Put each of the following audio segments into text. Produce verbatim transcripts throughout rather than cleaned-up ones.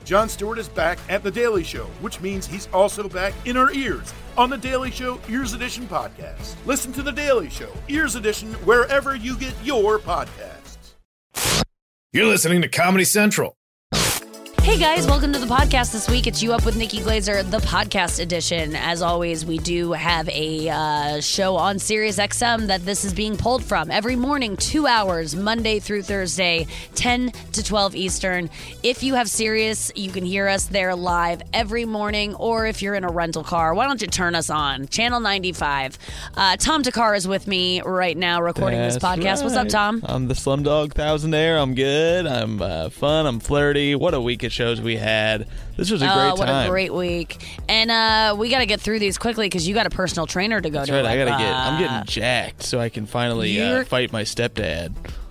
Jon Stewart is back at The Daily Show, which means he's also back in our ears on The Daily Show Ears Edition podcast. Listen to The Daily Show Ears Edition wherever you get your podcasts. You're listening to Comedy Central. Hey guys, welcome to the podcast this week. It's You Up with Nikki Glazer, the podcast edition. As always, we do have a uh, show on Sirius X M that this is being pulled from. Every morning, two hours, Monday through Thursday, ten to twelve Eastern. If you have Sirius, you can hear us there live every morning, or if you're in a rental car, why don't you turn us on? Channel ninety-five. Uh, Tom Takar is with me right now recording That's this podcast. right. What's up, Tom? I'm the Slumdog Thousandaire. I'm good. I'm uh, fun. I'm flirty. What a week of shows we had. This was a Oh, great what time. a great week. And uh, we got to get through these quickly because you got a personal trainer to go That's to. right. I gotta uh, get. I'm getting jacked so I can finally uh, fight my stepdad.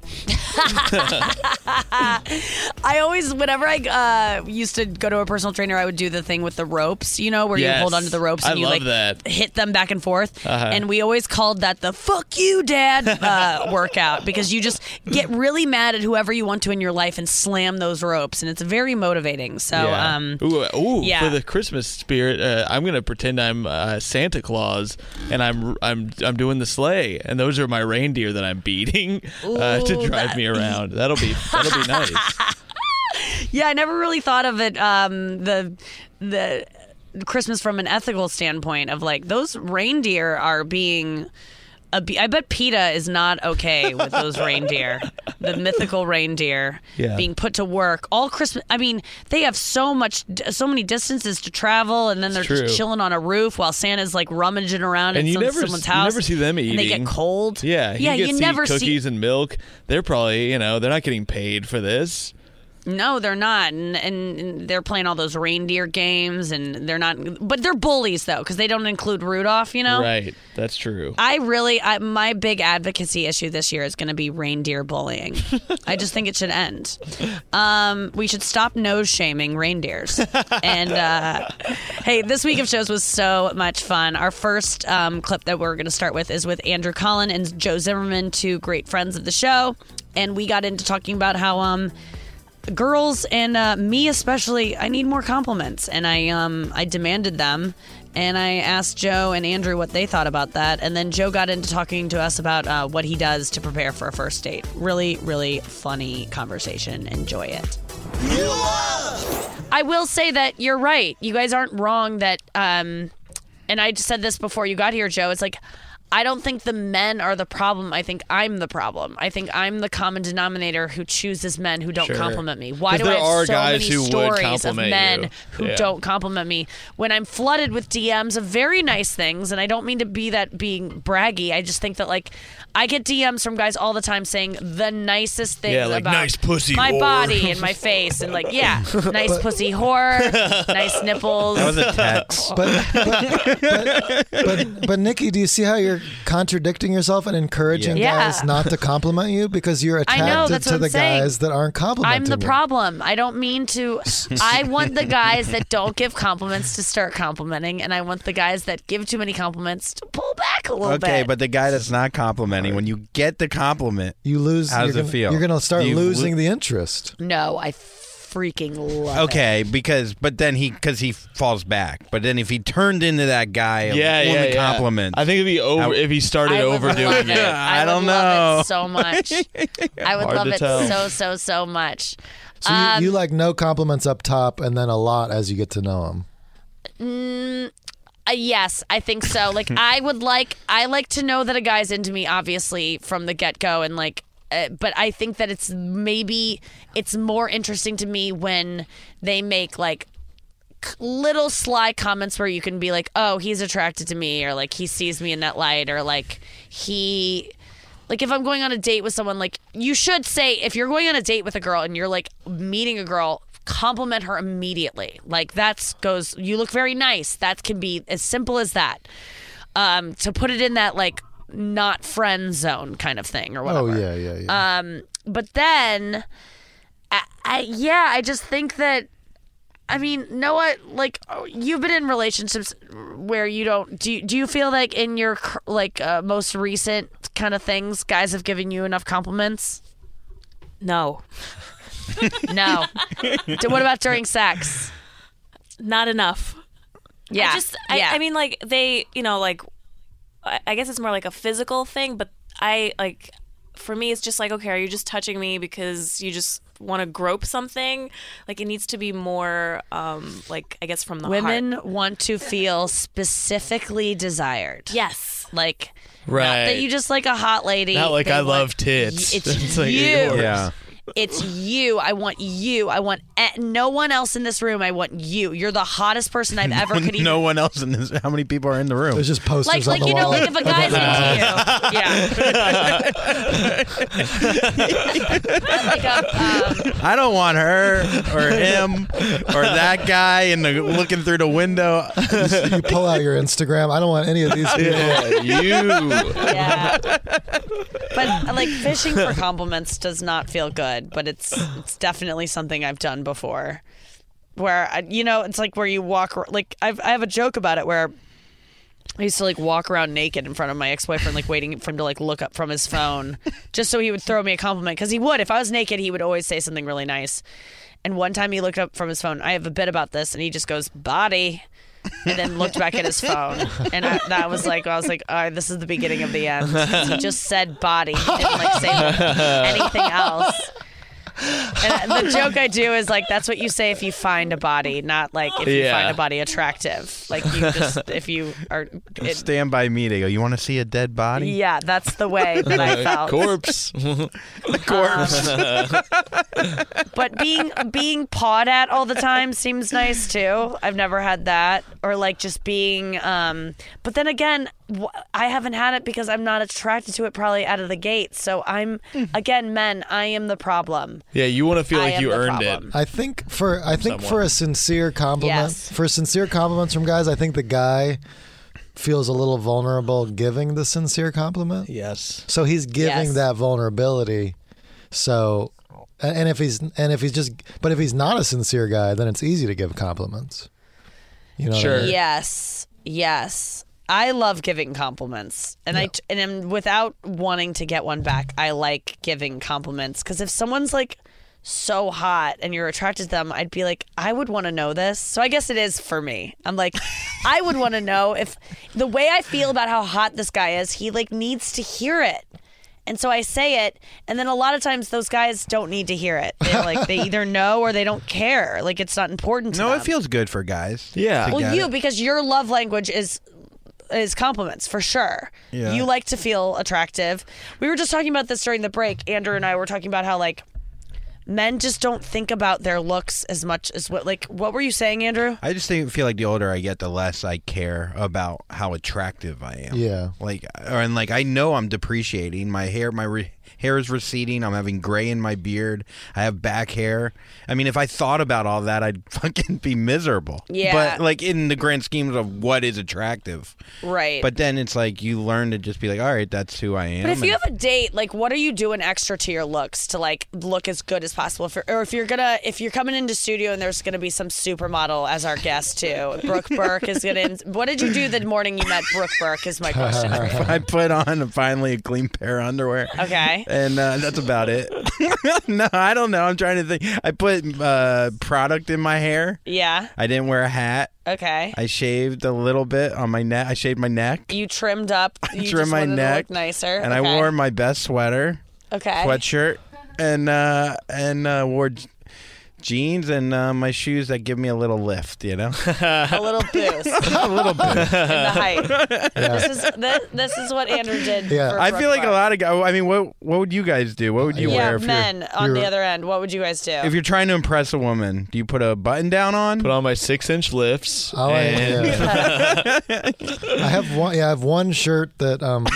I always, whenever I uh, used to go to a personal trainer, I would do the thing with the ropes, you know, where Yes. you hold onto the ropes and I you love like that. hit them back and forth. Uh-huh. And we always called that the "fuck you, dad" uh, workout because you just get really mad at whoever you want to in your life and slam those ropes, and it's very motivating. So, Yeah. um, ooh, ooh, yeah. for the Christmas spirit, uh, I'm gonna pretend I'm uh, Santa Claus and I'm I'm I'm doing the sleigh, and those are my reindeer that I'm beating uh, to Ooh, drive that- me around. That'll be that'll be nice. yeah, I never really thought of it. Um, the the Christmas from an ethical standpoint of like those reindeer are being. Abe- I bet PETA is not okay with those reindeer, the mythical reindeer, Yeah. being put to work all Christmas. I mean, they have so much, so many distances to travel, and then they're It's true. just chilling on a roof while Santa's like rummaging around And in you some, never someone's you house. never see them eating. And they get cold. Yeah, he yeah, gets you to never eat cookies see. and milk. They're probably, you know, they're not getting paid for this. No, they're not, and, and and they're playing all those reindeer games, and they're not. But they're bullies though, because they don't include Rudolph. You know, Right, that's true. I really, I, my big advocacy issue this year is going to be reindeer bullying. I just think it should end. Um, we should stop nose shaming reindeers. And uh, hey, this week of shows was so much fun. Our first um, clip that we're going to start with is with Andrew Collin and Joe Zimmerman, two great friends of the show, and we got into talking about how um. girls and uh, me especially, I need more compliments, and I um I demanded them, and I asked Joe and Andrew what they thought about that, and then Joe got into talking to us about uh, what he does to prepare for a first date. Really, really funny conversation. Enjoy it. I will say that you're right. You guys aren't wrong that, um, and I said this before you got here, Joe. It's like, I don't think the men are the problem. I think I'm the problem. I think I'm the common denominator who chooses men who don't Sure. compliment me. Why 'Cause do there I have are so guys many who would stories of compliment men you. who Yeah. don't compliment me when I'm flooded with D Ms of very nice things? And I don't mean to be that being braggy. I just think that like I get D Ms from guys all the time saying the nicest things Yeah, like, about "Nice pussy, my whore." body and my face, and like yeah, nice pussy whore, nice nipples. That was a text. But but, but, but but Nikki, do you see how you're contradicting yourself and encouraging Yeah. guys not to compliment you because you're I attracted know, that's to what I'm the saying. guys that aren't complimenting I'm the you? problem. I don't mean to. I want the guys that don't give compliments to start complimenting, and I want the guys that give too many compliments to pull back a little bit. Okay, but the guy that's not complimenting, when you get the compliment, You lose. How you're does it gonna, feel? You're going to start Do you losing lo- the interest. no, I freaking love it. okay, because but then he because he falls back. But then if he turned into that guy of Yeah, yeah, only yeah. compliments, I think if he over, I- if he started I would overdoing love it, it. I I don't would love know. it so much. I would Hard love to it tell. so so so much. So you, Um, you like no compliments up top and then a lot as you get to know them. Uh, yes, I think so. Like, I would like, I like to know that a guy's into me, obviously, from the get-go, and like, uh, but I think that it's maybe it's more interesting to me when they make like c- little sly comments where you can be like, oh, he's attracted to me, or like he sees me in that light, or like he. Like, if I'm going on a date with someone, like, you should say, if you're going on a date with a girl and you're, like, meeting a girl, compliment her immediately. Like, that's goes, you look very nice. That can be as simple as that. Um, to put it in that, like, not friend zone kind of thing or whatever. Oh, yeah, yeah, yeah. Um, but then, I, I, yeah, I just think that, I mean, Noah, like, you've been in relationships where you don't, do you, do you feel like in your, like, uh, most recent kind of things, guys have given you enough compliments? No. No. D- What about during sex? Not enough. Yeah. I just, yeah. I, I mean, like, they, you know, like, I, I guess it's more like a physical thing, but I, like, for me, it's just like, okay, are you just touching me because you just want to grope something? Like, it needs to be more, um, like, I guess from the Women heart. want to feel specifically desired. Yes. Like, Right. not that you just like a hot lady. Not like They I want- love tits. It's, It's like you. yours. Yeah. It's you. I want you. I want e- no one else in this room. I want you. You're the hottest person I've ever could even. No one else in this. How many people are in the room? There's just posters Like, on like the you know, wall. like if a guy's into you, yeah. like a, um, I don't want her or him or that guy in the looking through the window. You pull out your Instagram. I don't want any of these people. Yeah, you. yeah. But like fishing for compliments does not feel good, but it's it's definitely something I've done before. Where I, you know, it's like where you walk like I've, I have a joke about it where I used to like walk around naked in front of my ex-boyfriend, like waiting for him to like look up from his phone, just so he would throw me a compliment. Because he would, if I was naked, he would always say something really nice. And one time he looked up from his phone. I have a bit about this, and he just goes body, and then looked back at his phone. And I, that was like, I was like, all right, this is the beginning of the end. He just said body. He didn't like say anything else. And the joke I do is like, that's what you say if you find a body, not like if you Yeah. find a body attractive. Like you just, if you are, it, Stand by me. They go, you want to see a dead body? yeah, that's the way that I felt. Corpse. But being being pawed at all the time seems nice too. I've never had that, or like just being. Um, but then again, wh- I haven't had it because I'm not attracted to it probably out of the gate. So I'm again, men. I am the problem. Yeah, you want to feel I like am you the earned problem. it. I think for I think Someone. for a sincere compliment, Yes. for sincere compliments from guys, I think the guy feels a little vulnerable giving the sincere compliment. Yes. So he's giving Yes. that vulnerability. So, and and if he's and if he's just, but if he's not a sincere guy, then it's easy to give compliments. You know, what I Sure. mean? Yes, yes. I love giving compliments, and I and I'm, without wanting to get one back, I like giving compliments because if someone's like so hot and you're attracted to them, I'd be like, I would want to know this. So I guess it is for me. I'm like, I would want to know if the way I feel about how hot this guy is, he like needs to hear it. And so I say it, and then a lot of times those guys don't need to hear it. They're like, they either know or they don't care. Like it's not important to No, them. it feels good for guys. Yeah. to Well, get you it. because your love language is is compliments for sure. Yeah. You like to feel attractive. We were just talking about this during the break. Andrew and I were talking about how like men just don't think about their looks as much as what like what were you saying, Andrew? I just think, feel like the older I get, the less I care about how attractive I am. Yeah. Like, or, and like I know I'm depreciating. My hair, my re- hair is receding. I'm having gray in my beard. I have back hair. I mean, if I thought about all that, I'd fucking be miserable. Yeah. But like in the grand schemes of what is attractive. Right. But then it's like you learn to just be like, all right, that's who I am. But if you and- have a date, like, what are you doing extra to your looks to like look as good as possible? If you're, or if you're gonna, if you're coming into studio and there's gonna be some supermodel as our guest too, Brooke Burke is gonna. What did you do the morning you met Brooke Burke? Is my question for you. I put on finally a clean pair of underwear. Okay. And uh, that's about it. No, I don't know. I'm trying to think. I put uh, product in my hair. Yeah. I didn't wear a hat. Okay. I shaved a little bit on my neck. I shaved my neck. You trimmed up. You trimmed just my wanted neck. to look nicer. And okay. I wore my best sweater, okay. sweatshirt, and uh, and uh, wore j- jeans and uh, my shoes that give me a little lift, you know? a little boost in a little bit. the height. This is this, this is what Andrew did. Yeah. for I Brooke feel like a Burke. lot of guys, I mean, what what would you guys do? What would you Yeah, wear if men on you're- the other end. What would you guys do? you're if you're trying to impress a woman? Do you put a button down on? Put on my six inch lifts. Oh, I- and yeah. I have one. Yeah, I have one shirt that um.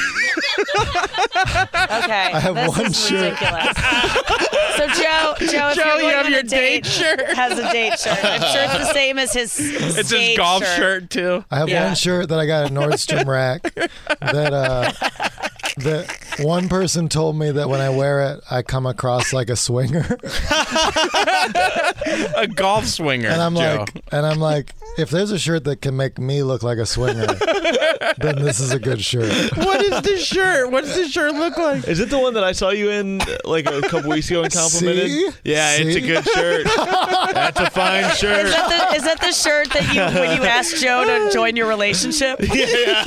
Okay, I have this one is shirt. ridiculous. So Joe, Joe, if Joe, you're you going have on your a date, date shirt. has a date shirt. I'm sure it's the same as his. It's his golf shirt, too. I have Yeah. one shirt that I got at Nordstrom Rack that uh, that one person told me that when I wear it, I come across like a swinger. A golf swinger. And I'm Joe. like, and I'm like, if there's a shirt that can make me look like a swinger, then this is a good shirt. What is this shirt? What does this shirt look like? Is it the one that I saw you in like a couple weeks ago and complimented? See? Yeah, it's a See? good shirt. That's a fine shirt. Is that, the, is that the shirt that you when you asked Joe to join your relationship? Yeah.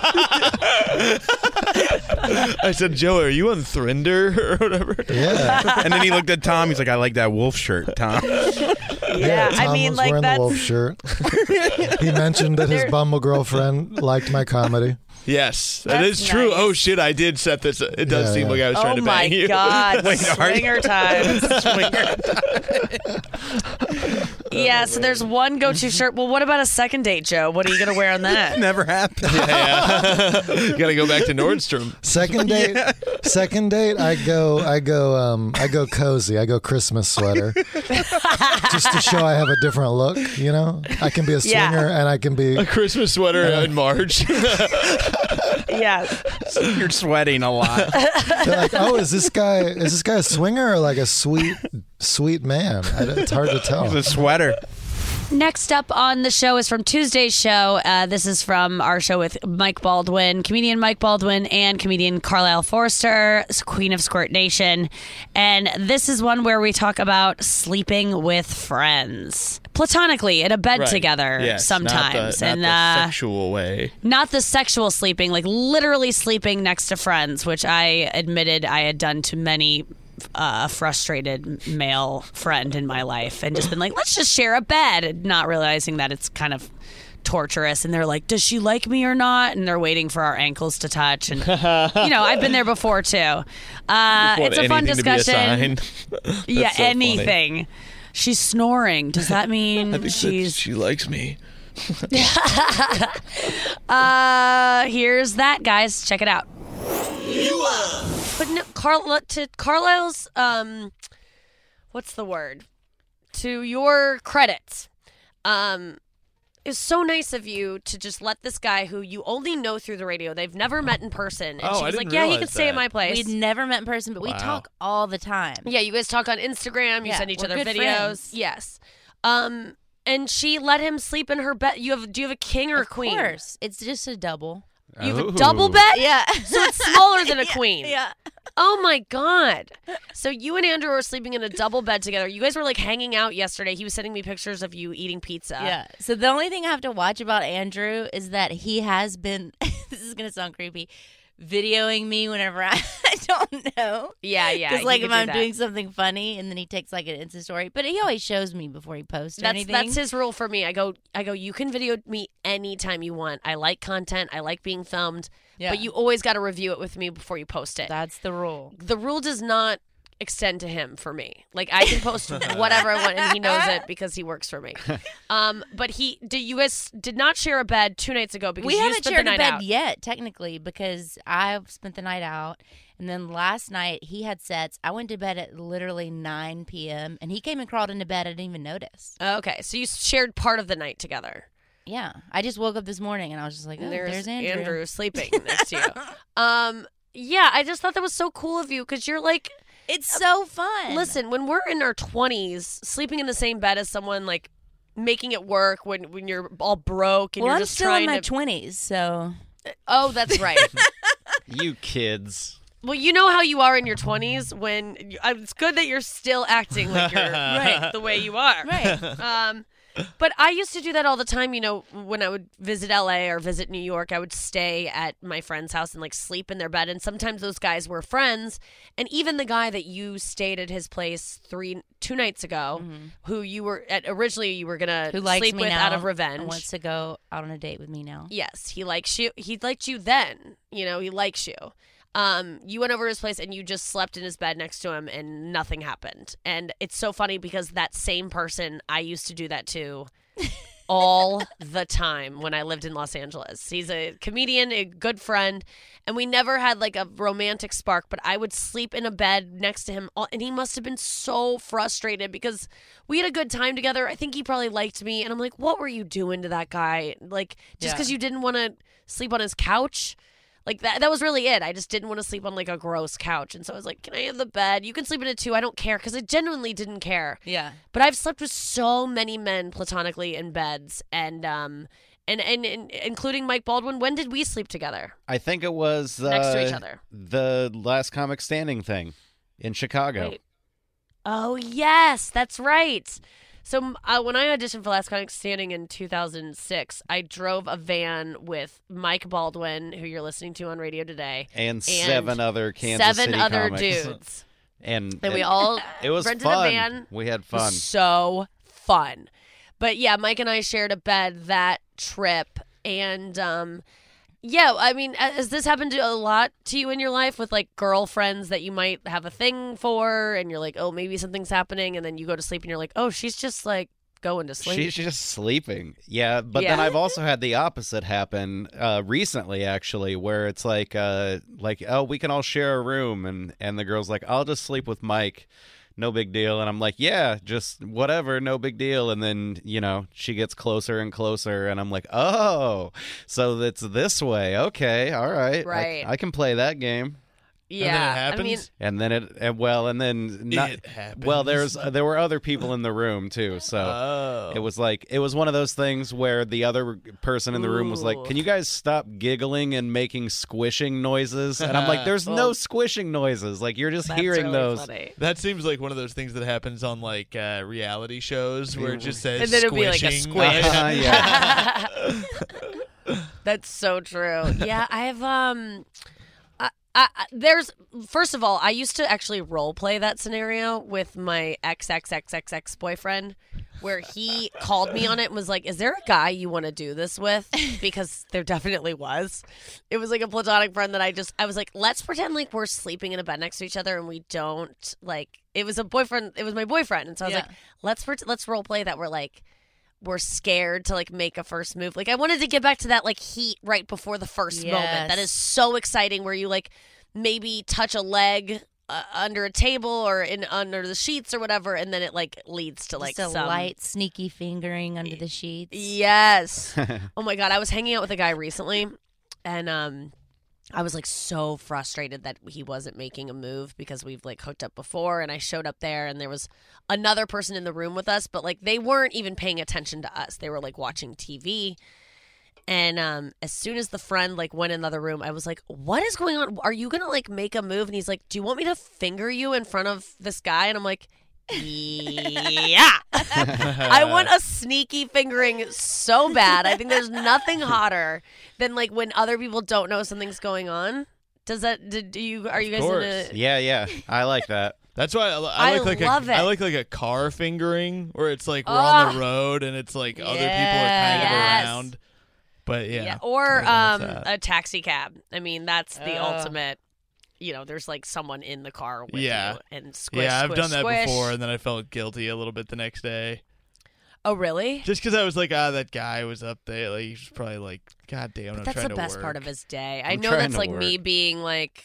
I said, Joe, are you on Thrinder or whatever? Yeah. And then he looked at Tom. He's like, I like that wolf shirt, Tom. Yeah, Tom I mean, was like wearing that's the wolf shirt. He mentioned that his Bumble girlfriend liked my comedy. Yes, that That's is true. nice. Oh shit, I did set this. It does Yeah, seem yeah. like I was oh trying to my bang you. god, Wait, are you? swinger time. Swinger. Yeah, so there's one go-to shirt. Well, what about a second date, Joe? What are you gonna wear on that? Never happened. Yeah, yeah. Gotta go back to Nordstrom. Second date, second date. I go, I go, um, I go cozy. I go Christmas sweater, just to show I have a different look. You know, I can be a Yeah. swinger and I can be. A Christmas sweater in March. Yeah, You're sweating a lot. They're like, oh, is this guy? Is this guy a swinger or like a sweet, sweet man? I, it's hard to tell. The sweater. Next up on the show is from Tuesday's show. Uh, this is from our show with Mike Baldwin, comedian Mike Baldwin, and comedian Carlisle Forrester, Queen of Squirt Nation. And this is one where we talk about sleeping with friends. Platonically, in a bed Right. together Yes, sometimes. Not the, and not the uh, sexual way. not the sexual sleeping, like literally sleeping next to friends, which I admitted I had done to many uh, frustrated male friend in my life, and just been like, let's just share a bed, not realizing that it's kind of torturous. And they're like, does she like me or not? And they're waiting for our ankles to touch. And you know, I've been there before too. Uh, Want it's a fun anything to be a discussion. sign? Yeah, That's so funny. anything. She's snoring. Does that mean I think that she's? she likes me. Uh, here's that, guys. Check it out. But no, Carl, to Carlisle's, um, what's the word? To your credit, um, it's so nice of you to just let this guy who you only know through the radio, they've never met in person, and Oh, she I was like, didn't "Yeah, he realize could stay at that. my place." We'd never met in person, but we Wow. talk all the time. Yeah, you guys talk on Instagram. You Yeah, send each we're other good videos. friends. Yes. Um, and she let him sleep in her bed. You have? Do you have a king or a Of queen? course, it's just a double. You have a Ooh. double bed. Yeah. So it's smaller than a queen. Yeah. Oh my god! So you and Andrew are sleeping in a double bed together. You guys were like hanging out yesterday. He was sending me pictures of you eating pizza. Yeah. So the only thing I have to watch about Andrew is that he has been, this is going to sound creepy, videoing me whenever I, I don't know. yeah, yeah. Because he like could if do I'm that. doing something funny and then he takes like an Insta story, but he always shows me before he posts or that's anything. that's his rule for me. I go, I go. You can video me anytime you want. I like content. I like being filmed. Yeah. But you always got to review it with me before you post it. That's the rule. the rule does not extend to him for me. Like I can post whatever I want, and he knows it because he works for me. Um, but he did. You guys did not share a bed two nights ago because We you haven't spent shared the a night bed out. yet, technically, because I spent the night out. And then last night he had sets. I went to bed at literally nine p.m. and he came and crawled into bed. I didn't even notice. Okay, so you shared part of the night together. Yeah. I just woke up this morning and I was just like, oh, And there's, Andrew. sleeping next to you. Um, yeah, I just thought that was so cool of you because you're like, It's so fun. listen, when we're in our twenties, sleeping in the same bed as someone, like making it work when when you're all broke and well, you're I'm just still trying in my to. twenties, so Oh, that's right. You kids. Well, you know how you are in your twenties when you, uh, it's good that you're still acting like you're right the way you are. right. Um, but I used to do that all the time. You know, when I would visit L A or visit New York, I would stay at my friend's house and like sleep in their bed. And sometimes those guys were friends. And even the guy that you stayed at his place three, two nights ago, who you were at originally you were gonna Who likes sleep me with now out of and revenge. wants to go out on a date with me now. Yes, he likes you. He liked you then. You know, he likes you. Um, you went over to his place and you just slept in his bed next to him and nothing happened. And it's so funny because that same person I used to do that to all the time when I lived in Los Angeles. He's a comedian, a good friend, and we never had like a romantic spark, but I would sleep in a bed next to him all, and he must have been so frustrated because we had a good time together. I think he probably liked me, and I'm like, what were you doing to that guy? Like, just Yeah. because you didn't want to sleep on his couch? Like that that was really it. I just didn't want to sleep on like a gross couch. And so I was like, can I have the bed? You can sleep in it too. I don't care because I genuinely didn't care. Yeah. But I've slept with so many men platonically in beds and um and, and, and including Mike Baldwin. When did we sleep together? I think it was uh, Next to each other. The Last Comic Standing thing in Chicago. Right. Oh, yes, that's right. So uh, when I auditioned for Last Comic Standing in two thousand six, I drove a van with Mike Baldwin, who you're listening to on radio today, And, seven other Kansas seven City other comics. dudes. And, And we all it was rented fun. a van. We had It was fun. so fun. But yeah, Mike and I shared a bed that trip. And um, yeah, I mean, has this happened to a lot to you in your life with like girlfriends that you might have a thing for and you're like, oh, maybe something's happening. And then you go to sleep and you're like, oh, she's just like going to sleep. She's just sleeping. Yeah, but then Yeah. I've also had the opposite happen uh, recently, actually, where it's like, uh, like, oh, we can all share a room, and and the girl's like, I'll just sleep with Mike, no big deal, and I'm like, yeah, just whatever, no big deal, and then you know she gets closer and closer, and I'm like, oh, so it's this way, okay, all right, I- Right. I, can play that game. yeah. I mean, And then it, and well, and then not. It happens. Well, there's uh, there were other people in the room too, so Oh. it was like it was one of those things where the other person in the room was like, Ooh. "Can you guys stop giggling and making squishing noises?" And I'm like, "There's no Well, squishing noises. Like you're just that's hearing really those." funny. That seems like one of those things that happens on like uh, reality shows where it just says And then it'd be like a squishing. squish. Uh, yeah. That's so true. Yeah, I have um I, I, I- there's first of all, I used to actually role play that scenario with my ex ex ex ex ex boyfriend, where he called me on it and was like, "Is there a guy you want to do this with?" Because there definitely was. It was like a platonic friend that I just I was like, "Let's pretend like we're sleeping in a bed next to each other and we don't like." It was a boyfriend. It was my boyfriend, and so I was Yeah. like, "Let's pret- let's role play that we're like." We're scared to like make a first move. Like I wanted to get back to that like heat right before the first moment. That Yes. is so exciting where you like maybe touch a leg uh, under a table or in under the sheets or whatever, and then it like leads to like Just a some light, sneaky fingering under the sheets. Yes. Oh my god, I was hanging out with a guy recently, and um, I was like so frustrated that he wasn't making a move because we've like hooked up before, and I showed up there, and there was another person in the room with us, but like they weren't even paying attention to us. They were like watching T V. And um, as soon as the friend like went in the other room, I was like, "What is going on? Are you gonna like make a move?" And he's like, "Do you want me to finger you in front of this guy?" And I'm like, "Yeah." I want a sneaky fingering so bad. I think there's nothing hotter than like when other people don't know something's going on. Does that? Did do you? Are you guys course. into? Yeah, yeah, I like that. That's why I, I I like like love a, it. I like like a car fingering where it's like we're Ah. on the road and it's like other people are kind of Yes. around. But yeah, Yeah, or I um, know what's that. a taxi cab. I mean, that's the Oh. ultimate. You know, there's like someone in the car with Yeah. you and squish. yeah, I've squish, done that squish. before, and then I felt guilty a little bit the next day, Oh, really? just because I was like, ah, that guy was up there. Like he's probably like, God damn, I'm But that's trying the to best work. part of his day. I I'm know trying that's to like me work. being like,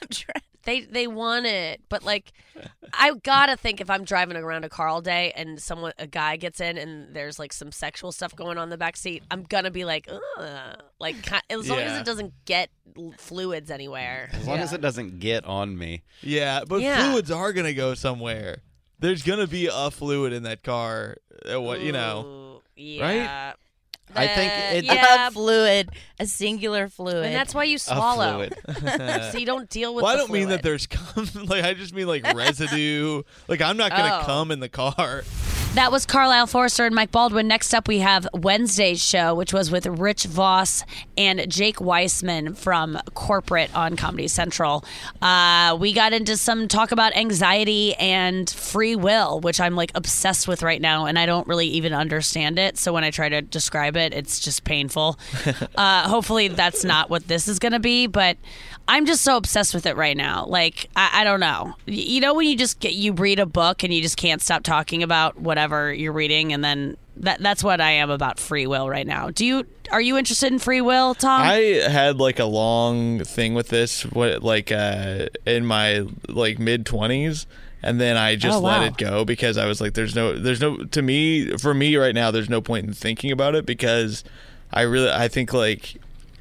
they they want it, but like, I gotta think if I'm driving around a car all day and someone a guy gets in and there's like some sexual stuff going on in the back seat, I'm gonna be like, ugh. Like ki- as long as Yeah. it doesn't get l- fluids anywhere. As long as it doesn't get on me. Yeah, but Yeah. fluids are gonna go somewhere. There's gonna be a fluid in that car. uh, What you know? Ooh, yeah. I think Uh, it- yeah, A fluid, a singular fluid. and that's why you A swallow, fluid. so you don't deal with. Well, I the don't mean that fluid. there's cum. Like I just mean like residue. Like I'm not gonna Oh. cum in the car. That was Carlisle Forrester and Mike Baldwin. Next up, we have Wednesday's show, which was with Rich Voss and Jake Weissman from Corporate on Comedy Central. Uh, we got into some talk about anxiety and free will, which I'm like obsessed with right now, and I don't really even understand it. So when I try to describe it, it's just painful. uh, hopefully, that's not what this is going to be, but I'm just so obsessed with it right now. Like, I, I don't know. Y- You know when you just get you read a book and you just can't stop talking about whatever you're reading, and then that that's what I am about free will right now. Do you are you interested in free will, Tom? I had like a long thing with this, what like uh, in my like mid twenties, and then I just Oh, wow. let it go because I was like, "There's no, there's no." To me, for me right now, there's no point in thinking about it because I really, I think like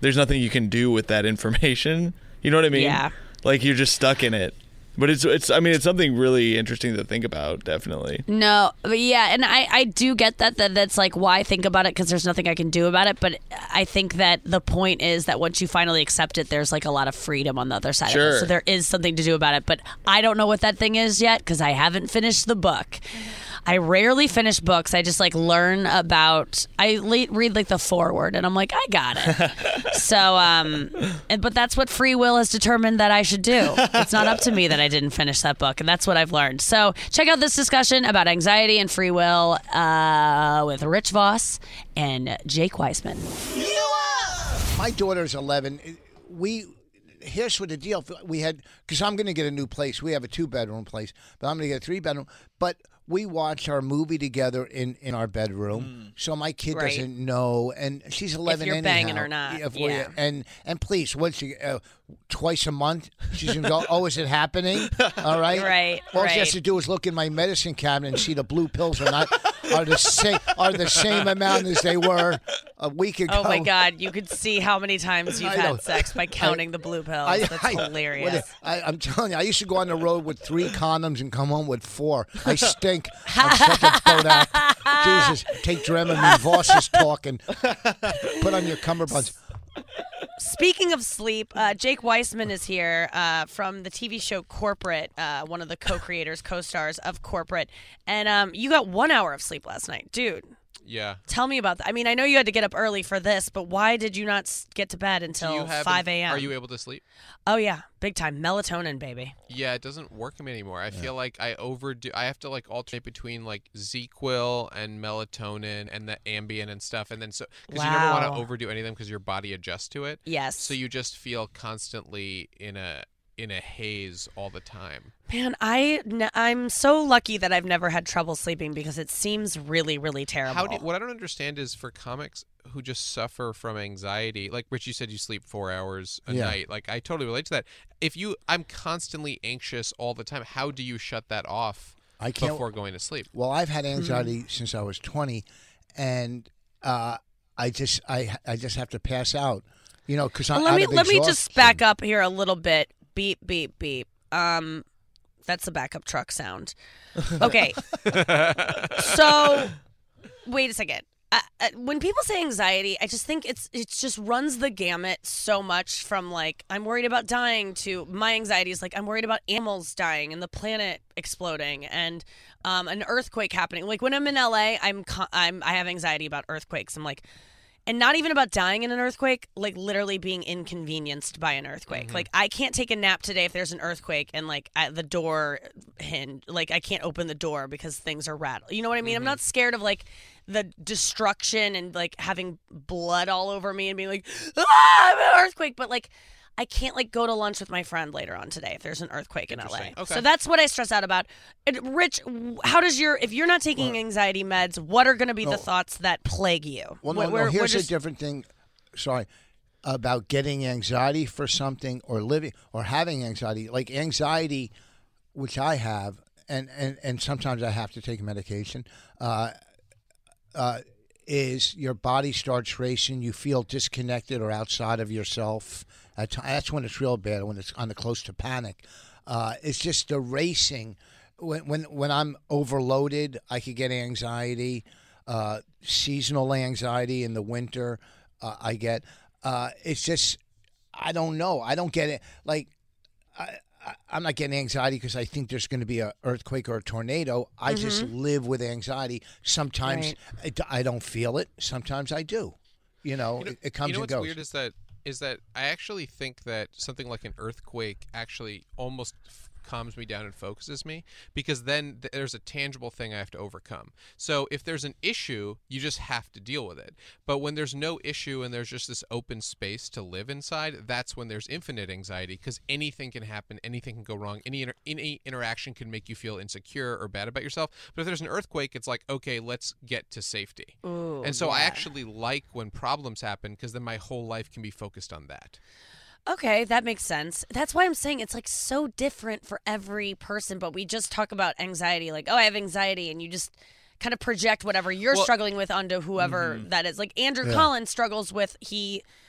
there's nothing you can do with that information. You know what I mean? Yeah. Like you're just stuck in it. But it's it's I mean it's something really interesting to think about, definitely. No, but yeah, and I, I do get that, that that's like why think about it, because there's nothing I can do about it. But I think that the point is that once you finally accept it, there's like a lot of freedom on the other side Sure. of it. So there is something to do about it. But I don't know what that thing is yet because I haven't finished the book. I rarely finish books. I just like learn about. I le- read like the foreword, and I'm like, I got it. so, um, and, but that's what free will has determined that I should do. It's not up to me that I didn't finish that book, and that's what I've learned. So, check out this discussion about anxiety and free will uh, with Rich Voss and Jake Weissman. My daughter's eleven. We here's what the deal. We had because I'm going to get a new place. We have a two bedroom place, but I'm going to get a three bedroom. But we watch our movie together in, in our bedroom, so my kid Right. doesn't know. And she's eleven. you're anyhow. banging or not, If we- yeah. And and please, what's she? Uh, twice a month, she's gonna go. Oh, is it happening? All right. Right, All she has right. to do is look in my medicine cabinet and see the blue pills are not are the same are the same amount as they were a week ago. Oh my God! You could see how many times you've I know. had sex by counting the blue pills. I- That's I- hilarious. what I, I'm telling you, I used to go on the road with three condoms and come home with four. I stink. I'm such a bodak. Jesus, take Dramamine. Voss is talking. Put on your cummerbunds. Speaking of sleep, uh, Jake Weissman is here uh, from the T V show Corporate, uh, one of the co-creators, co-stars of Corporate. And um, you got one hour of sleep last night. Dude, Yeah. tell me about that. I mean, I know you had to get up early for this, but why did you not s- get to bed Do you until have five an- a.m.? Are you able to sleep? Oh, yeah. Big time. Melatonin, baby. Yeah, it doesn't work for me anymore. I feel like I overdo. I have to like alternate between like ZzzQuil and melatonin and the Ambien and stuff, and then so because you never want to Wow. overdo anything because your body adjusts to it. Yes. So you just feel constantly in a in a haze all the time. Man, I, n- I'm so lucky that I've never had trouble sleeping because it seems really, really terrible. How do, what I don't understand is for comics who just suffer from anxiety, like Rich, you said you sleep four hours a Yeah. night. Like I totally relate to that. If you, I'm constantly anxious all the time. How do you shut that off I can't- before going to sleep? Well, I've had anxiety since I was twenty, and uh, I just I I just have to pass out. You know, because I'm let out me of let me just exhaustion. back up here a little bit. Beep beep beep. Um, that's the backup truck sound. Okay. So, wait a second. Uh, uh, when people say anxiety, I just think it's it just runs the gamut so much from like I'm worried about dying to my anxiety is like I'm worried about animals dying and the planet exploding and um, an earthquake happening. Like when I'm in L A, I'm co- I'm I have anxiety about earthquakes. I'm like. And not even about dying in an earthquake, like literally being inconvenienced by an earthquake. Mm-hmm. Like I can't take a nap today if there's an earthquake and like I, the door hinge, like I can't open the door because things are rattled. You know what I mean? Mm-hmm. I'm not scared of like the destruction and like having blood all over me and being like, ah, I'm an earthquake. But like I can't like go to lunch with my friend later on today if there's an earthquake in L A. Interesting. Okay. So that's what I stress out about. And Rich, how does your if you're not taking anxiety meds, what are going to be the thoughts that plague you? Well, no, We're- no. we're- we're Here's just- a different thing. Sorry, about getting anxiety for something or living or having anxiety. Like anxiety, which I have, and and and sometimes I have to take medication. Uh, uh, is your body starts racing? You feel disconnected or outside of yourself. At ti- That's when it's real bad. When it's on the close to panic, uh, it's just the racing. When when when I'm overloaded, I could get anxiety. Uh, seasonal anxiety in the winter, uh, I get. Uh, it's just, I don't know. I don't get it. Like, I, I, I'm not getting anxiety because I think there's going to be an earthquake or a tornado. I just live with anxiety. Sometimes Right. I, I don't feel it. Sometimes I do. You know, You know, it, it comes you know and what's goes. weird is that is that I actually think that something like an earthquake actually almost f- calms me down and focuses me because then th- there's a tangible thing I have to overcome. So if there's an issue, you just have to deal with it. But when there's no issue and there's just this open space to live inside, that's when there's infinite anxiety because anything can happen, anything can go wrong, any inter- any interaction can make you feel insecure or bad about yourself. But if there's an earthquake, it's like, okay, let's get to safety. Ooh, And so I yeah. actually like when problems happen because then my whole life can be focused on that. Okay, that makes sense. That's why I'm saying it's like so different for every person, but we just talk about anxiety like, oh, I have anxiety, and you just kind of project whatever you're Well- struggling with onto whoever that is. Like Andrew Collins struggles with he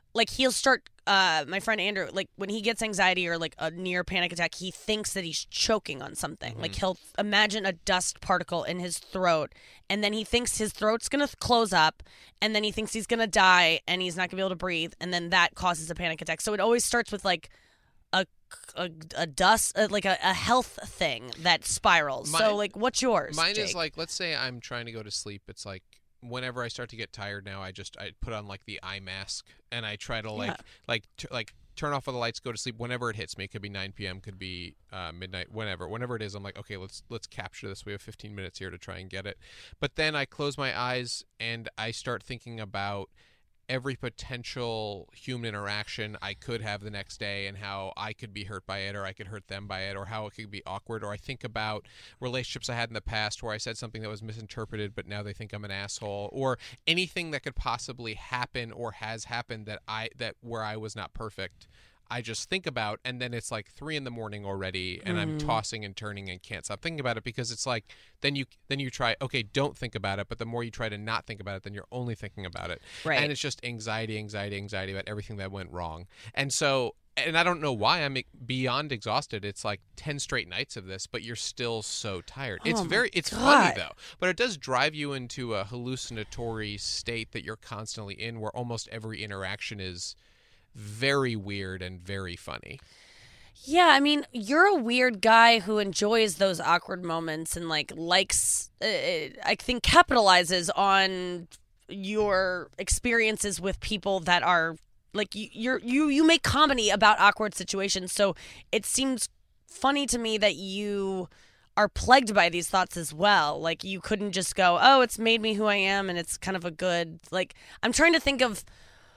like he'll start. Uh, my friend Andrew, like when he gets anxiety or like a near panic attack, he thinks that he's choking on something. Mm-hmm. Like he'll imagine a dust particle in his throat, and then he thinks his throat's gonna close up, and then he thinks he's gonna die, and he's not gonna be able to breathe, and then that causes a panic attack. So it always starts with like a a, a dust, uh, like a, a health thing that spirals. Mine- so like, what's yours? Mine Jake? is like, let's say I'm trying to go to sleep. It's like whenever I start to get tired now, I just I put on like the eye mask and I try to like Yeah. like t- like turn off all the lights, go to sleep whenever it hits me. It could be nine p.m., could be uh, midnight, whenever, whenever it is. I'm like, okay, let's let's capture this. We have fifteen minutes here to try and get it. But then I close my eyes and I start thinking about every potential human interaction I could have the next day and how I could be hurt by it, or I could hurt them by it, or how it could be awkward. Or I think about relationships I had in the past where I said something that was misinterpreted, but now they think I'm an asshole, or anything that could possibly happen or has happened that I that where I was not perfect. I just think about, and then it's like three in the morning already, and I'm tossing and turning and can't stop thinking about it, because it's like then you then you try, okay, don't think about it, but the more you try to not think about it, then you're only thinking about it, Right. and it's just anxiety, anxiety, anxiety about everything that went wrong, and so. And I don't know why I'm beyond exhausted. It's like ten straight nights of this, but you're still so tired. It's Oh my very, it's God. funny though, but it does drive you into a hallucinatory state that you're constantly in, where almost every interaction is very weird and very funny. Yeah, I mean, you're a weird guy who enjoys those awkward moments and like likes, uh, I think, capitalizes on your experiences with people that are like you. You're you you make comedy about awkward situations, so it seems funny to me that you are plagued by these thoughts as well. Like you couldn't just go, oh, it's made me who I am, and it's kind of a good like. I'm trying to think of.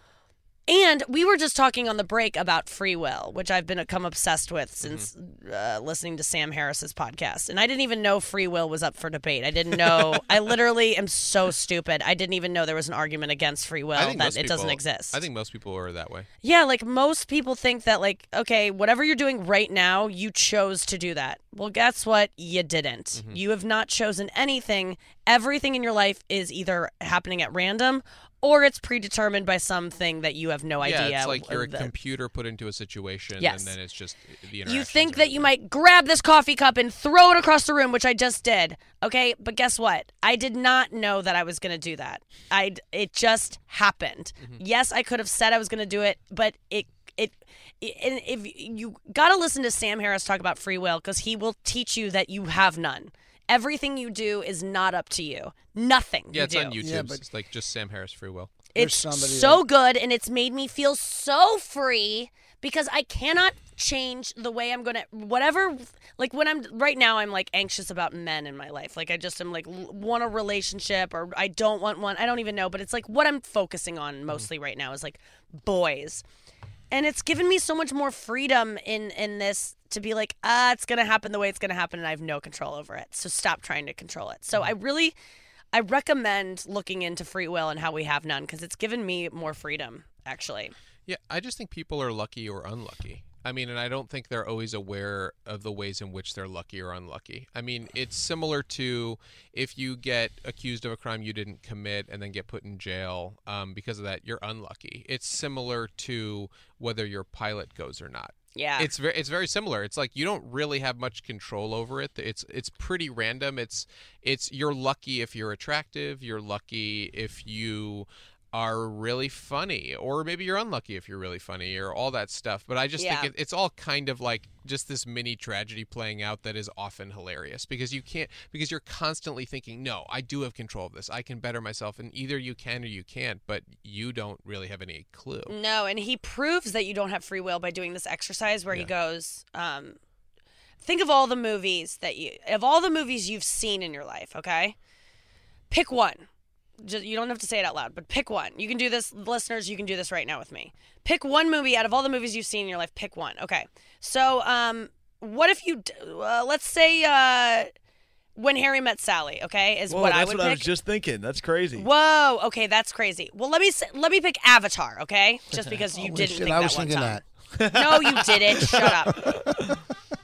And we were just talking on the break about free will, which I've become obsessed with since uh, listening to Sam Harris's podcast. And I didn't even know free will was up for debate. I didn't know. I literally am so stupid. I didn't even know there was an argument against free will, I think that most it doesn't people- exist. I think most people are that way. Yeah, like most people think that, like, okay, whatever you're doing right now, you chose to do that. Well, guess what? You didn't. Mm-hmm. You have not chosen anything. Everything in your life is either happening at random or it's predetermined by something that you have no idea. Yeah, it's like you're a that- computer put into a situation, Yes. and then it's just the You interactions think are that you might grab this coffee cup and throw it across the room, which I just did. Okay, but guess what? I did not know that I was going to do that. I it just happened. Mm-hmm. Yes, I could have said I was going to do it, but it it, it and if you got to listen to Sam Harris talk about free will, because he will teach you that you have none. Everything you do is not up to you. Nothing. Yeah, you it's do. on YouTube. Yeah, but- It's like just Sam Harris Free Will. There's It's somebody so good, and it's made me feel so free because I cannot change the way I'm going to, whatever, like when I'm, right now I'm like anxious about men in my life. Like I just am like, l- want a relationship or I don't want one. I don't even know, but it's like what I'm focusing on mostly right now is like boys. And it's given me so much more freedom in, in this to be like, ah, it's going to happen the way it's going to happen and I have no control over it. So stop trying to control it. So I really... I recommend looking into free will and how we have none because it's given me more freedom, actually. Yeah, I just think people are lucky or unlucky. I mean, and I don't think they're always aware of the ways in which they're lucky or unlucky. I mean, it's similar to if you get accused of a crime you didn't commit and then get put in jail um, because of that, you're unlucky. It's similar to whether your pilot goes or not. Yeah. It's very it's very similar. It's like you don't really have much control over it. It's it's pretty random. It's it's you're lucky if you're attractive, you're lucky if you are really funny, or maybe you're unlucky if you're really funny, or all that stuff. But I just Yeah. think it, it's all kind of like just this mini tragedy playing out that is often hilarious because you can't because you're constantly thinking, no, I do have control of this. I can better myself, and either you can or you can't, but you don't really have any clue. No, and he proves that you don't have free will by doing this exercise where he Yeah. goes, um, think of all the movies that you, of all the movies you've seen in your life, okay? Pick one. Just, you don't have to say it out loud, but pick one. You can do this, listeners, you can do this right now with me. Pick one movie out of all the movies you've seen in your life, pick one. Okay. So, um, what if you, d- uh, let's say, uh, When Harry Met Sally, okay, is Whoa, what that's I would what pick. I was just thinking. That's crazy. Whoa, okay, that's crazy. Well, let me s- let me pick Avatar, okay? Just because you Holy didn't shit, think I that was one thinking time. that. No, you didn't. Shut up.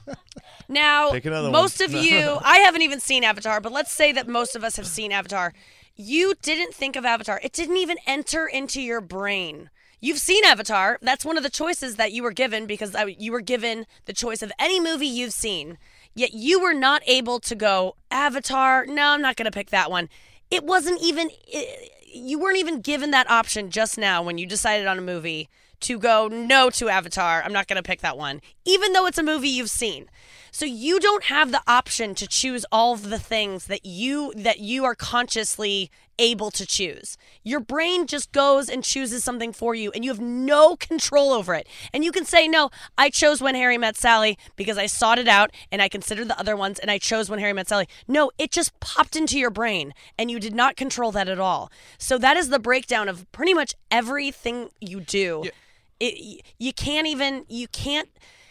Now, Pick another most one. of you, I haven't even seen Avatar, but let's say that most of us have seen Avatar. You didn't think of Avatar. It didn't even enter into your brain. You've seen Avatar. That's one of the choices that you were given because you were given the choice of any movie you've seen. Yet you were not able to go, Avatar, no, I'm not going to pick that one. It wasn't even, you weren't even given that option just now when you decided on a movie to go no to Avatar. I'm not going to pick that one, even though it's a movie you've seen. So you don't have the option to choose all of the things that you that you are consciously able to choose. Your brain just goes and chooses something for you, and you have no control over it. And you can say, no, I chose When Harry Met Sally because I sought it out, and I considered the other ones, and I chose When Harry Met Sally. No, it just popped into your brain, and you did not control that at all. So that is the breakdown of pretty much everything you do. Yeah. It, you can't even, you can't,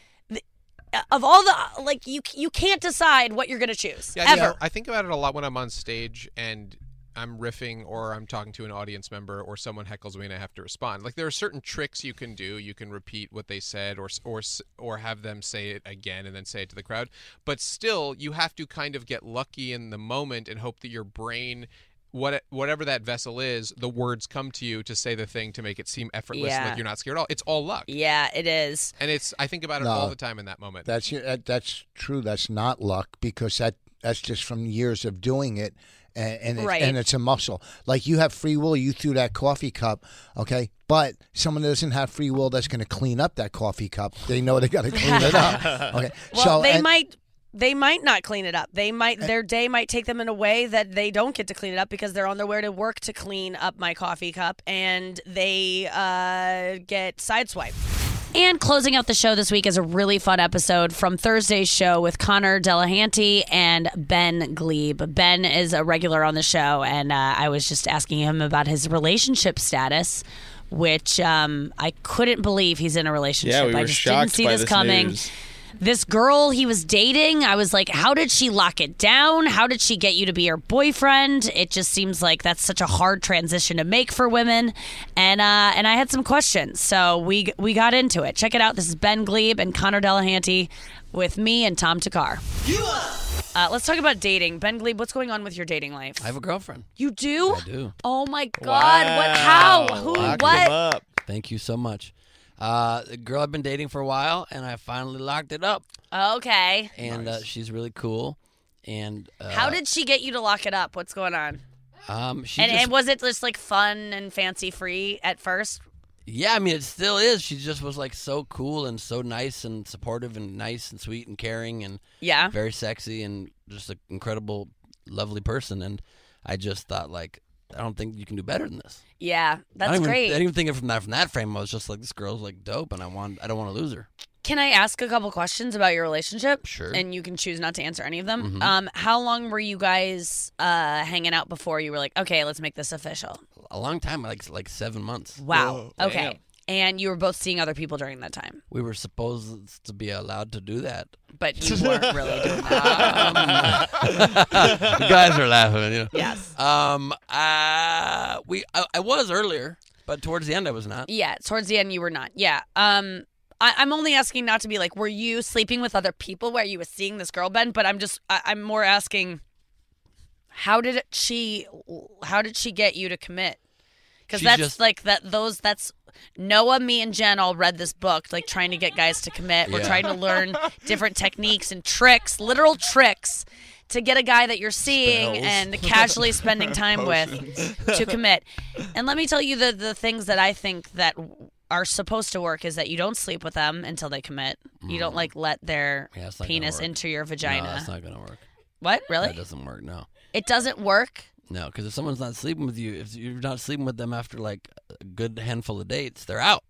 of all the, like, you you can't decide what you're going to choose, yeah, ever. Yeah, I think about it a lot when I'm on stage and I'm riffing or I'm talking to an audience member or someone heckles me and I have to respond. Like, there are certain tricks you can do. You can repeat what they said or or or have them say it again and then say it to the crowd. But still, you have to kind of get lucky in the moment and hope that your brain, what whatever that vessel is, the words come to you to say the thing to make it seem effortless, Yeah. like you're not scared at all. It's all luck. Yeah, it is. And it's I think about it No. all the time in that moment. That's that- that's true. That's not luck because that that's just from years of doing it, and and, it, Right. and it's a muscle. Like you have free will. You threw that coffee cup, okay, but someone that doesn't have free will that's going to clean up that coffee cup. They know they got to clean it up. Okay, Well, so they and- might they might not clean it up. They might their day might take them in a way that they don't get to clean it up because they're on their way to work to clean up my coffee cup, and they uh, get sideswiped. And closing out the show this week is a really fun episode from Thursday's show with Connor Delahanty and Ben Glebe. Ben is a regular on the show, and uh, I was just asking him about his relationship status, which um, I couldn't believe he's in a relationship. Yeah, we I were just shocked didn't see by this this coming. news. This girl he was dating, I was like, how did she lock it down? How did she get you to be her boyfriend? It just seems like that's such a hard transition to make for women. And uh, and I had some questions, so we we got into it. Check it out. This is Ben Glebe and Connor Delahanty with me and Tom Takar. Uh, let's talk about dating. Ben Glebe, what's going on with your dating life? I have a girlfriend. You do? I do. Oh my God! What? How? Who? Locked what? him up. Thank you so much. Uh, the girl I've been dating for a while, and I finally locked it up. Okay. And uh, she's really cool. And uh, How did she get you to lock it up? What's going on? um she And, just, and was it just like fun and fancy free at first? yeah, I mean it still is. She just was like so cool and so nice and supportive and nice and sweet and caring and Yeah. very sexy and just an incredible, lovely person. And I just thought like, I don't think you can do better than this. Yeah, I that's don't even, great. I didn't even think of it from that from that frame. I was just like, this girl's like dope, and I want I don't want to lose her. Can I ask a couple questions about your relationship? Sure. And you can choose not to answer any of them. Mhm. Um, how long were you guys uh, hanging out before you were like, okay, let's make this official? A long time, like like seven months. Wow. okay. And you were both seeing other people during that time, We were supposed to be allowed to do that. but you weren't really doing that. The guys are laughing. You know? Yes. Um. Uh. We. I, I was earlier, but towards the end, I was not. Yeah, towards the end you were not. Yeah. Um, I, I'm only asking not to be like, were you sleeping with other people where you were seeing this girl, Ben? But I'm just, I, I'm more asking, how did it, she, how did she get you to commit? Because She that's just- like that. Those that's Noah, me, and Jen all read this book, like trying to get guys to commit. We're Yeah. trying to learn different techniques and tricks, literal tricks, to get a guy that you're seeing Spells. and casually spending time with to commit. And let me tell you the the things that I think that are supposed to work is that you don't sleep with them until they commit. You don't like let their Yeah, it's not gonna penis work. into your vagina. No, that's not gonna work. What? Really? That doesn't work. No. It doesn't work? No, because if someone's not sleeping with you, if you're not sleeping with them after like a good handful of dates, they're out.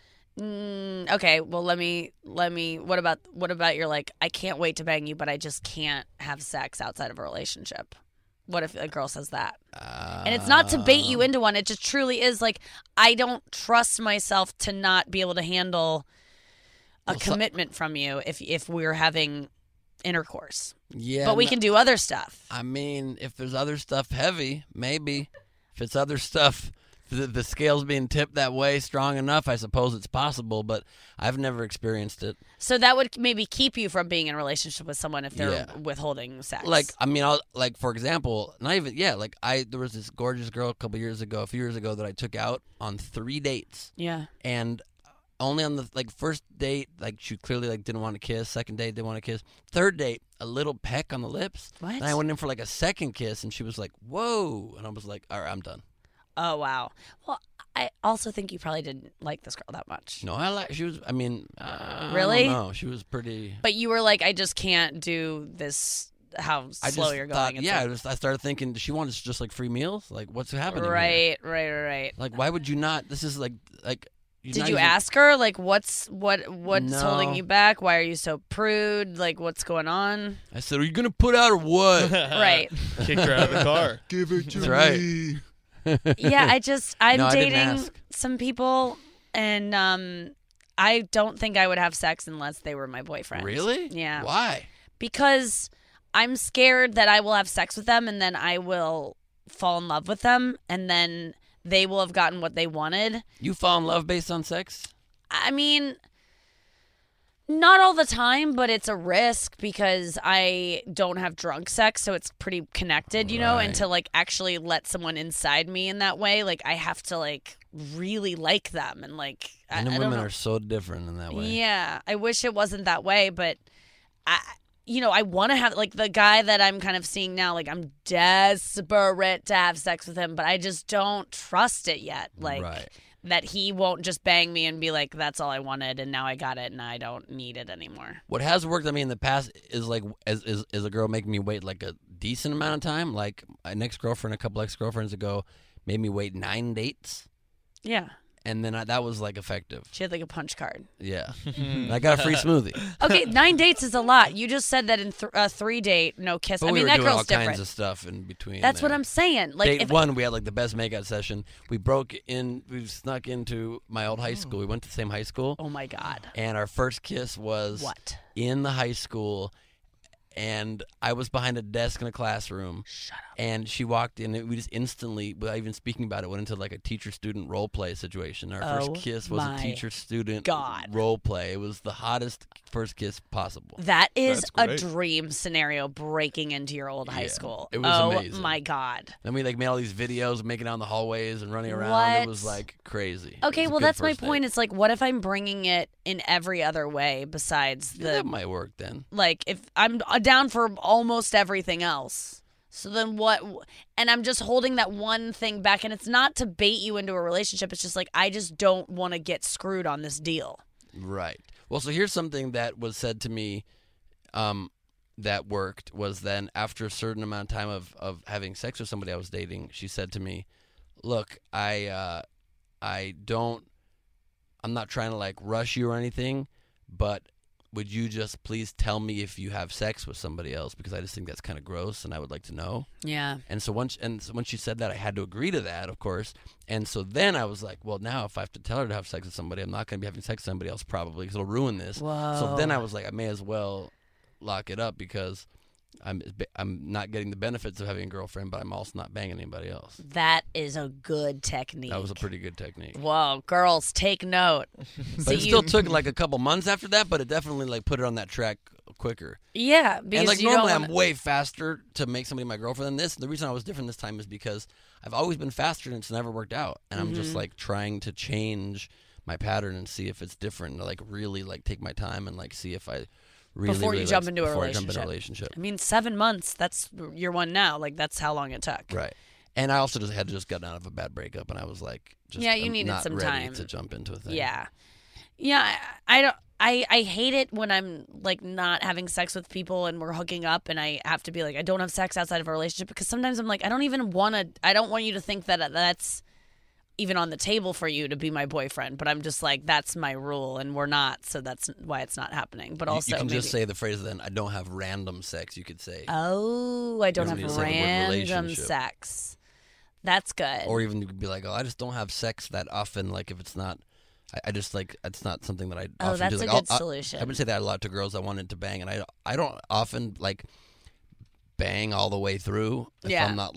Mm, okay, well let me let me what about what about you're like, I can't wait to bang you, but I just can't have sex outside of a relationship. What if a girl says that? Uh, And it's not to bait you into one. It just truly is like, I don't trust myself to not be able to handle a Well, so- commitment from you if if we're having intercourse. Yeah, But we no- can do other stuff. I mean, if there's other stuff heavy, maybe. If it's other stuff the, the scales being tipped that way strong enough, I suppose it's possible, but I've never experienced it. So that would maybe keep you from being in a relationship with someone if they're Yeah. withholding sex. Like, I mean, I'll, like for example, not even yeah. Like, I there was this gorgeous girl a couple years ago, a few years ago, that I took out on three dates. Yeah. And only on the like first date, like she clearly like didn't want to kiss. Second date, didn't want to kiss. Third date, a little peck on the lips. What? And I went in for like a second kiss, and she was like, "Whoa!" And I was like, "All right, I'm done." Oh wow. Well, I also think you probably didn't like this girl that much. No, I like. She was. I mean, uh, Really? No, she was pretty. But you were like, I just can't do this. How I slow just you're thought, going. It's yeah, like- I, just, I started thinking, does she want just like free meals? Like, what's happening? here? Right, right, right, right. Like, why would you not? This is like, like. you're Did not you even- ask her like what's what what's No. holding you back? Why are you so prude? Like what's going on? I said, "Are you gonna put out or what?" Right. Kicked her out of the car. Give it to That's right. me. Yeah, I just I'm No, I didn't dating ask. some people and um I don't think I would have sex unless they were my boyfriend. Really? Yeah. Why? Because I'm scared that I will have sex with them and then I will fall in love with them and then they will have gotten what they wanted. You fall in love based on sex? I mean, not all the time, but it's a risk because I don't have drunk sex, so it's pretty connected, you know, and Right. to like actually let someone inside me in that way, like I have to like really like them and like I, Men and I don't women know. are so different in that way. Yeah, I wish it wasn't that way, but I you know, I want to have like the guy that I'm kind of seeing now, like I'm desperate to have sex with him, but I just don't trust it yet. Like Right. that he won't just bang me and be like, that's all I wanted and now I got it and I don't need it anymore. What has worked on me in the past is like is, is is a girl making me wait like a decent amount of time. Like an ex girlfriend, a couple ex girlfriends ago, made me wait nine dates, Yeah. and then I, that was like effective. She had like a punch card. Yeah, And I got a free smoothie. Okay, nine dates is a lot. You just said that in th- a three date, no kiss. But I we mean, were that doing girl's all different. kinds of stuff in between. That's what there. I'm saying. Like, Date if, one, we had like the best makeout session. We broke in, we snuck into my old high school. We went to the same high school. oh my God. And our first kiss was What? in the high school, and I was behind a desk in a classroom. Shut up. And she walked in, and we just instantly, without even speaking about it, went into like a teacher-student role play situation. Our Oh first kiss was my a teacher-student God. role play. It was the hottest first kiss possible. That is That's a great. dream scenario breaking into your old high Yeah, school. it was oh amazing. my God. Then we like made all these videos, making down the hallways and running around. It What? was like crazy. It Okay, was a well, good that's my first date. point. It's like, what if I'm bringing it in every other way besides the Yeah, that might work then. like if I'm down for almost everything else. So then what? And I'm just holding that one thing back, and it's not to bait you into a relationship. It's just like I just don't want to get screwed on this deal. Right. Well, so here's something that was said to me um, that worked was then after a certain amount of time of, of having sex with somebody I was dating, she said to me, look, I uh, I don't, I'm not trying to like rush you or anything, but would you just please tell me if you have sex with somebody else, because I just think that's kind of gross and I would like to know. Yeah. And so once and so when she said that, I had to agree to that, of course. And so then I was like, well, now if I have to tell her to have sex with somebody, I'm not going to be having sex with somebody else probably because it'll ruin this. Whoa. So then I was like, I may as well lock it up because I'm I'm not getting the benefits of having a girlfriend, but I'm also not banging anybody else. That is a good technique. That was a pretty good technique. Whoa, girls, take note. But So it you- still took like a couple months after that, but it definitely like put her on that track quicker. Yeah, because and like you normally don't I'm wanna- way faster to make somebody my girlfriend than this. The reason I was different this time is because I've always been faster and it's never worked out. And I'm just Mhm. like trying to change my pattern and see if it's different. Like really like take my time and like see if I really before really, you jump like, into a before relationship. I jump into a relationship. I mean, seven months. That's your one now. Like that's how long it took. Right. And I also just had just gotten out of a bad breakup and I was like just Yeah, you I'm needed not some ready time to jump into a thing. Yeah, yeah. I, I don't. I, I hate it when I'm like not having sex with people and we're hooking up and I have to be like I don't have sex outside of a relationship because sometimes I'm like I don't even want to. I don't want you to think that that's even on the table for you to be my boyfriend. But I'm just like that's my rule and we're not. So that's why it's not happening. But You- also you can maybe, just say the phrase then I don't have random sex, you could say. oh, I don't You don't need have to say the word random relationship. sex. That's good. Or even you could be like, oh, I just don't have sex that often. Like if it's not, I, I just like it's not something that I Oh, often that's do. a Like, good I'll- I- solution. I would say that a lot to girls I wanted to bang, and I I don't often like bang all the way through if Yeah. I'm not like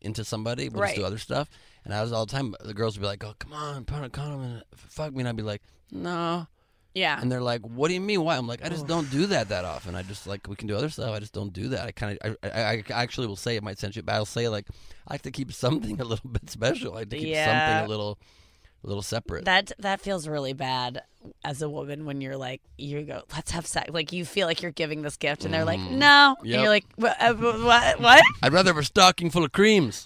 into somebody. We'll Right. just do other stuff. And I was all the time. The girls would be like, "Oh, come on, put on a condom and fuck me," and I'd be like, "No." Yeah. And they're like, "What do you mean? Why?" I'm like, "I just don't do that that often. I just like we can do other stuff. I just don't do that. I kind of, I, I, I actually will say it might sense you, but I'll say like I like to keep something a little bit special. I like to keep Yeah. something a little, a little separate." That that feels really bad as a woman when you're like, you go, let's have sex. Like you feel like you're giving this gift, and they're like, Mm. no, Yep. and you're like, what? Uh, what? What? I'd rather have a stocking full of creams.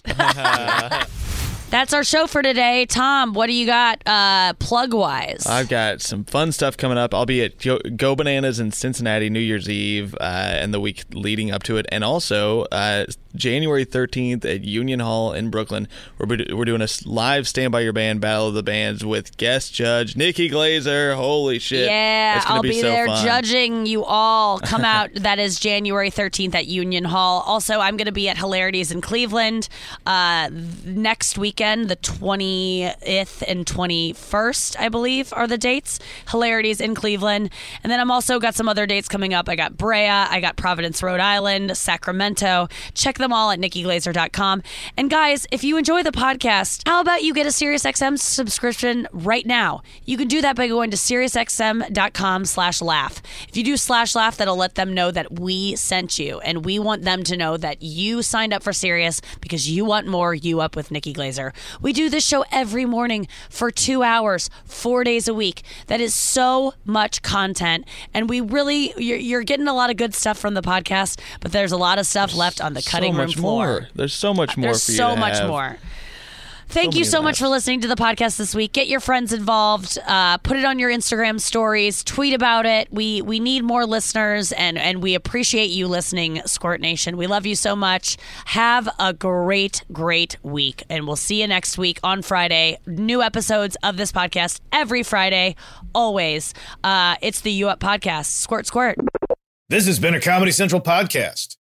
That's our show for today. Tom, what do you got uh, plug-wise? I've got some fun stuff coming up. I'll be at Go, Go Bananas in Cincinnati New Year's Eve uh, and the week leading up to it. And also uh, January thirteenth at Union Hall in Brooklyn. We're, we're doing a live Stand By Your Band Battle of the Bands with guest judge Nikki Glazer. Holy shit. Yeah, It's gonna I'll be, be, so there fun. judging you all. Come out. That is January thirteenth at Union Hall. Also, I'm going to be at Hilarities in Cleveland uh, next weekend. The twentieth and twenty-first, I believe, are the dates. Hilarities in Cleveland. And then I'm also got some other dates coming up. I got Brea. I got Providence, Rhode Island, Sacramento. Check them all at nikki glazer dot com. And guys, if you enjoy the podcast, how about you get a SiriusXM subscription right now? You can do that by going to SiriusXM dot com slash laugh. If you do slash laugh, that'll let them know that we sent you. And we want them to know that you signed up for Sirius because you want more You Up with Nikki Glazer. We do this show every morning for two hours, four days a week. That is so much content. And we really, you're, you're getting a lot of good stuff from the podcast, but there's a lot of stuff left on the cutting so room much floor. more. There's so much more There's for you so to much have. more. Thank So you many so much laughs. for listening to the podcast this week. Get your friends involved. Uh, put it on your Instagram stories. Tweet about it. We we need more listeners, and, and we appreciate you listening, Squirt Nation. We love you so much. Have a great, great week, and we'll see you next week on Friday. New episodes of this podcast every Friday, always. Uh, it's the You Up Podcast. Squirt, squirt. This has been a Comedy Central podcast.